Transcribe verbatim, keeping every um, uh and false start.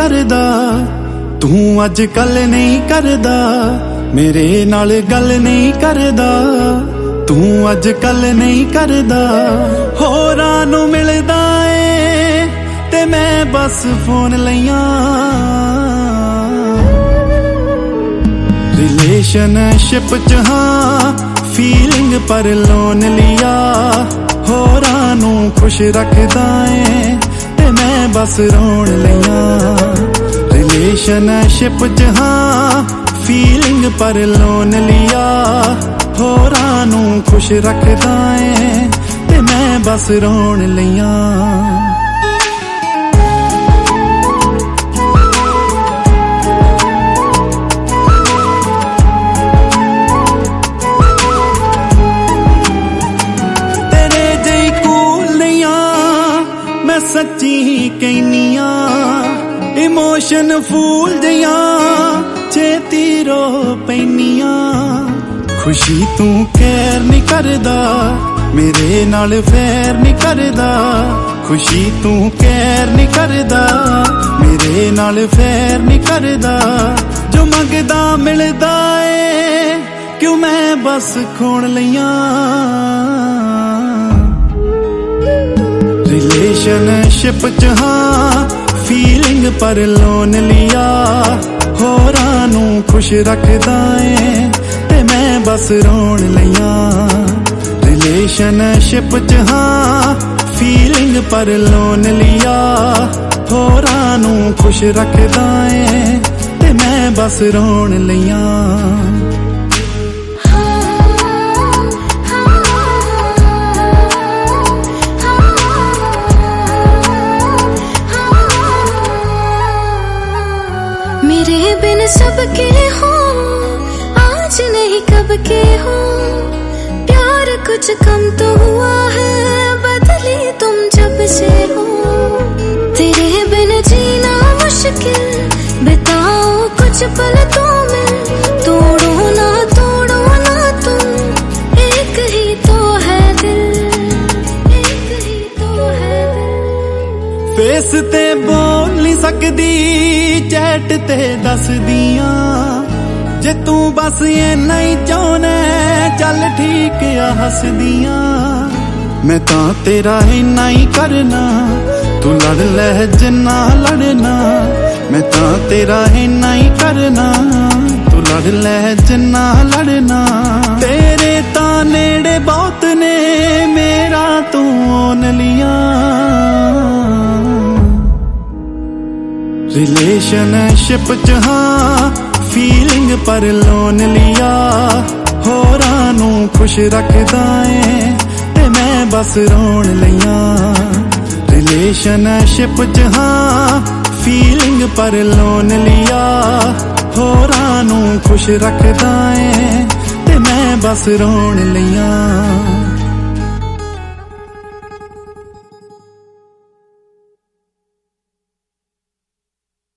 करदा, तू अज कल नहीं करदा, मेरे नाल गल नहीं करदा, तू अज कल नहीं करदा। होरां नूं मिलदा ए ते मैं बस फोन लईयां, रिलेशनशिप च हाँ फीलिंग पर लोन लिया। होरां नूं खुश रखदा ए ते मैं बस रोन लईयां, रिलेशनशिप च हाँ फीलिंग पर लोन लिया। होरां नूं खुश रखदा ए ते मैं बस रोन लईयां। सच्ची कहनिया इमोशन फूल जिया छेती रो पैनिया। खुशी तू कैर नहीं करदा, मेरे नाल फैर नहीं करदा। खुशी तू कैर नहीं करदा, मेरे नाल फैर नहीं करदा। जो मंगदा मिलदा ए क्यों मैं बस खोण लईयां, रिलेशनशिप च हाँ फीलिंग पर लोन लिया। होरां नूं खुश रखदा ए ते मैं बस रोन लईयां, रिलेशनशिप च हाँ फीलिंग पर लोन लिया। होरां नूं खुश रखदा ए ते मैं बस रोन लईयां। मेरे बिन सबके हो आज नहीं कब के हो, प्यार कुछ कम तो हुआ है बदली तुम जब से हो। तेरे बिन जीना मुश्किल बिताओ कुछ पल तो में, तोड़ो ना तोड़ो ना तुम एक ही तो है दिल, एक ही तो है दिल। फेस ते बोल नहीं सकदी चैट ते दस दियां, जे तू बस इन्ना ही चाहना चल ठीक आ हस दियां। मैं तां तेरा इन्ना ही करना, तू लड़ लै जिन्ना लड़ना। मैं तां तेरा इन्ना ही करना, तू लड़ लै जिन्ना लड़ना। तेरे तां नेड़े बहुत ने मेरा तू ओन लिया, रिलेशनशिप च हाँ फीलिंग पर लोन लिया। होरां नूं खुश रखदा ए ते मैं बस रोन लईयां, रिलेशनशिप च हाँ फीलिंग पर लोन लिया। होरां नूं खुश रखदा ए ते मैं बस रोन लईयां।